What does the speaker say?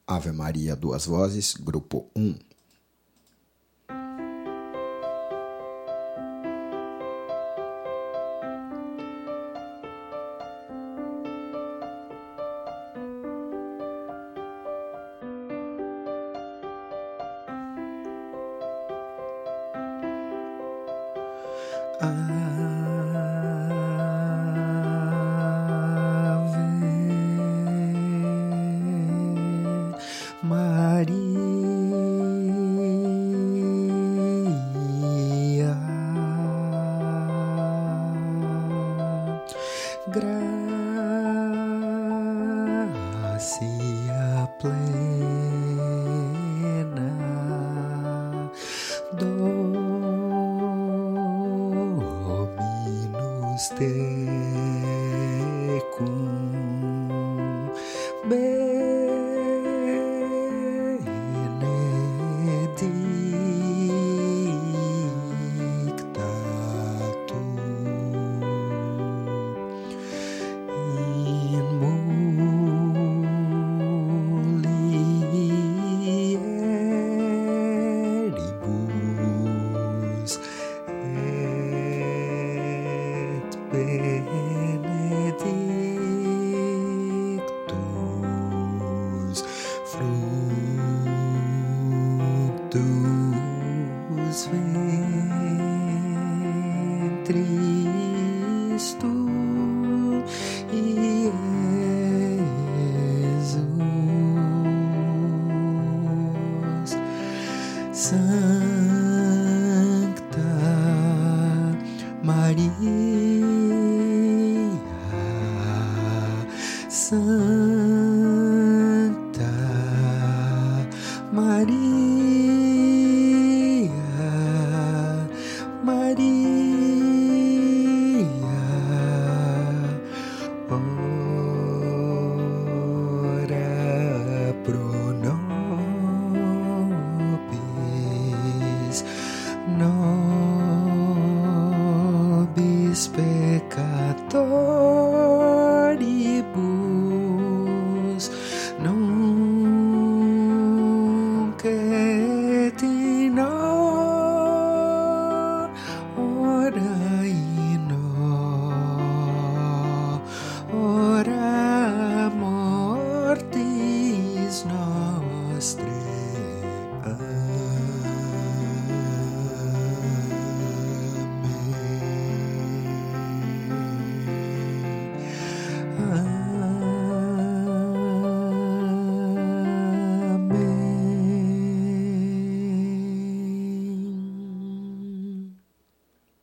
Ave Maria, duas vozes, grupo 1. Maria, gracia plena, Dominus tecum, benedicta tu in mulieribus et benedictus fructus ventris tui, Iesus. Sancta Maria, Sancta Maria, Maria, ora pro nobis, nobis peccatoribus, nunc et in hora mortis nostre.